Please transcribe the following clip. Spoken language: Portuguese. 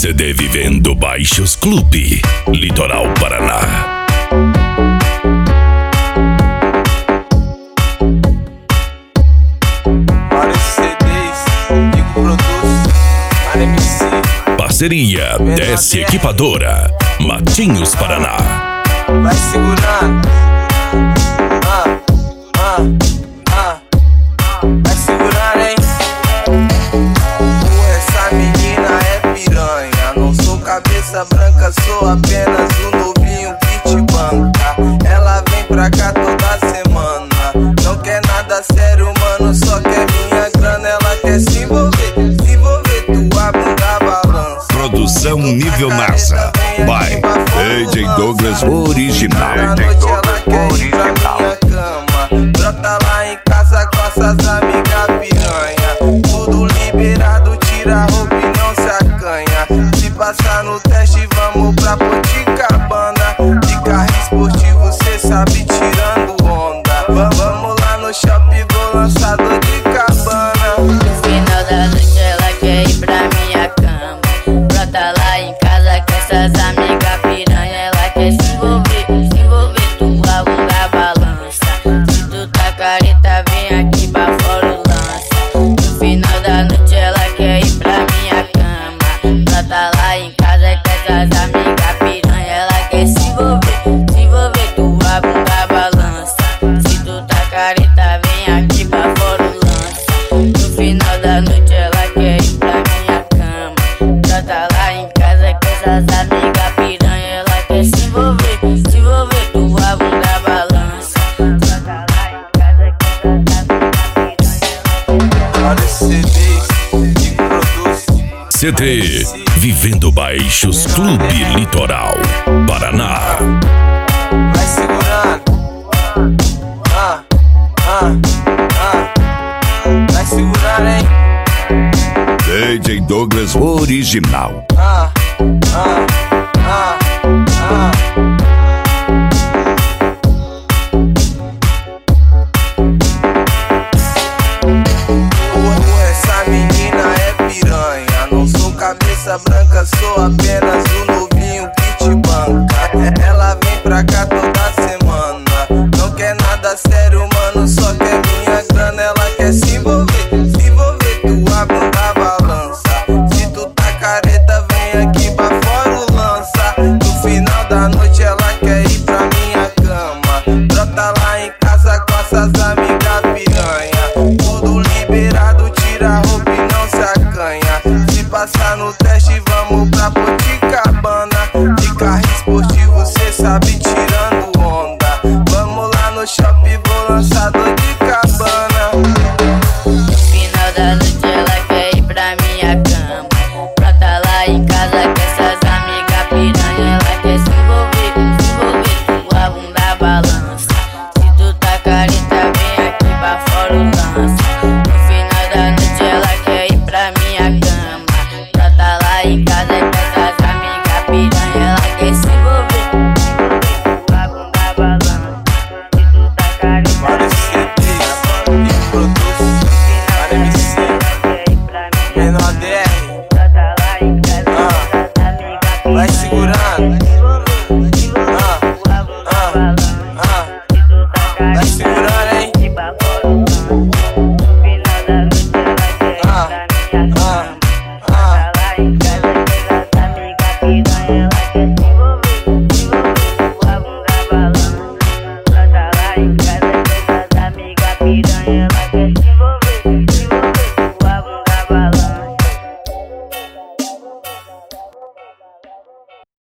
CD Vivendo Baixos Clube, Litoral Paraná. Vários CDs, Nico produz, Para MC. Parceria Desce Equipadora, Matinhos, Paraná. Vai segurando. Vai segurando, hein? Essa menina é piranha. Não sou cabeça branca, sou apenas um novinho que te banca. Ela vem pra cá toda semana. Não quer nada sério, mano, só quer minha grana. Ela quer se envolver, tua bunda balança. Produção nível NASA, by DJ Douglas Original. Na noite ela quer ir pra minha cama. Brota lá em casa com essas amigas piranha. Tudo liberado, tira a roupa e não se acanha. Se passar no teste, vamos pra Copacabana. De carro esportivo, cê sabe, tirando onda. Vamos lá no shopping, vou lançar dor de cabana. No final da noite ela quer ir pra minha cama. Brota lá em casa com essas amigas piranha. Ela quer se envolver, tua bunda balança. Se tu tá careta, vem aqui pra fora o lança. No final da noite ela quer ir pra minha cama. Brota lá em casa com essas amigas piranha. Ela quer se envolver, tua bunda balança. Se tu tá careta, vem aqui pra fora o lança. No final da noite ela quer ir pra minha cama. Brota lá em casa com essas amigas piranha. Ela quer se envolver, tua bunda balança. Brota lá em casa com essas amigas piranha. Vários CDs, Nico produz. CD Vivendo Baixos Clube, Litoral Paraná. Vai segurando. Vai segurando, hein? DJ Douglas Original. Essa menina é piranha. Não sou cabeça branca, sou apenas um novinho que te banca. Ela vem pra cá toda semana. Não quer nada sério, mano, só quer minha grana. Ela quer se envolver, tua bunda balança. Se tu tá careta, vem aqui pra fora o lança. No final da noite ela quer ir pra minha cama. Brota lá em casa com essas amigas piranha. Tudo liberado, tira a roupa e não se acanha. Se passar no teste, vamos pra Copacabana. De carro esportivo, cê sabe, tirando onda. Vamos lá no shopping, vou lançar dor de cabana. No final da noite ela quer ir pra minha cama. Brota lá em casa com essas amigas piranha. Ela quer se envolver, tua bunda balança. Se tu tá careta, vem aqui pra fora o lança. No final da noite ela quer ir pra minha cama. Brota lá em casa com essas amigas piranha. Ela quer se envolver, tua bunda balança. Se tu tá careta, Vários CDs, Nico produz, Para MC, Menor DR. Vai segurando.